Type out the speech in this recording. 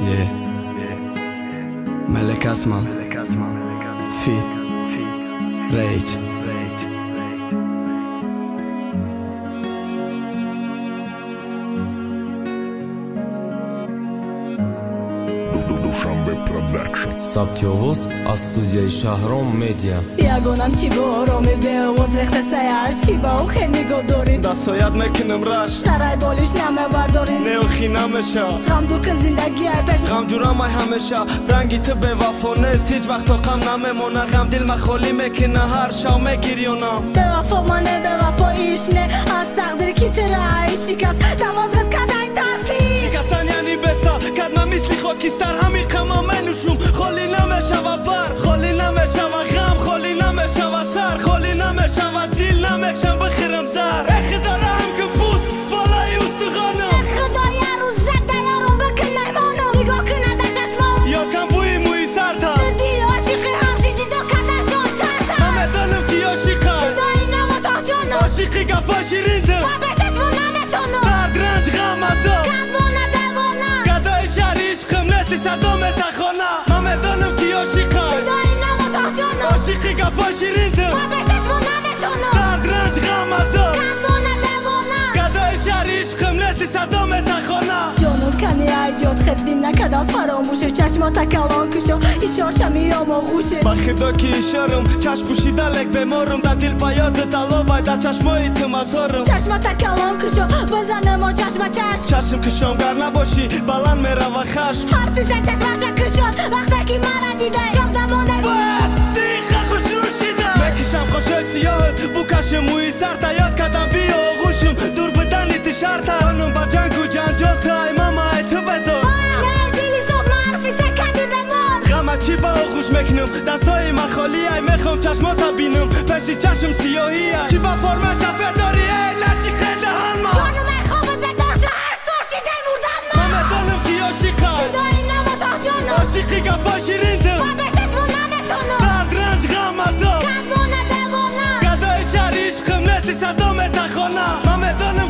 ملك اسما فيت ريج Dushanbe Production. Sabtyovuz az studiai Shahrom Media. Iagonam chi boromi beoz rekhte sayar chi ba u kheni godori da soyad mekinam rash saray bolish name vardorin neo khinamesha gam durkin zindagi ay pesh gam juramay hamesha rangi te bewafonest hich vaqt to qam namemona gam dil ma kholi mekina har shaw megirionam bewafo mane bewafo ishne az taqdir ki teray shikas davozet kaday tasi shikastan yani besta kadma misli khokistar hami qama menushum kholi nameshava bar kholi nameshava gam kholi nameshava sar kholi nameshava dil nameksham bkhiram zar ekhidaram ke pust balay ustkhana khudaya ruz zadayarum bekinay mono nigo kinada chashmon yokam buy muy sarta dil oshiqi hamshi jido kadashon sharta amedanam ki oshiqa khudai namotohjona oshiqi gafashirinde babetesh monametono dardranj gamazo kadvona devona gaday sharish khmnesi sadom takhona amedanam ki oshiqa khudai namotohjona oshiqi gafashirinde babetesh monametono dardranj gamazo kadvona devona gaday sharish khmnesi sadom takhona جنوب کنی ای جد خدبی نکدم فراموشه چشماتا کلان کشو ایشاشم میام آغوشه با خدا که اشارم چشم پوشیده لک بمارم دا دل بیاد دلا وای دا چشمای تماسارم چشماتا کلان کشو بزنه ما چشم چشم که شامگر نباشی بلند میره و خش حرفی زن چشمش کشد وقتی که مرا دیده شام دمانه دیخه خوش رو شیده مکشم خوشه سیاهت بو کش موی سر تا یاد کدم بی آغوشم دور بدنی تشارتا خانم با جنگ و جنجال تا ای ماما ای تو بزار نه دیلی سوز ما حرفی زکدی بمان غمت چی با آغوش مکنم دستای من خالی ای میخوام چشماتا بینم پشی چشم سیاهی ای چی با فرم صفه داری ای لچی خیلی هنما جانم ای خوابت بداشت هر سوشی دی مردن ما مدانم کی عاشقا جدایی نموتا جانم عاشقی گفا شیرینده بابتش منمتونو دردرنج غمازا کدوانه دوانه گدای شهر عشقم نسی صدام تخانه مدانم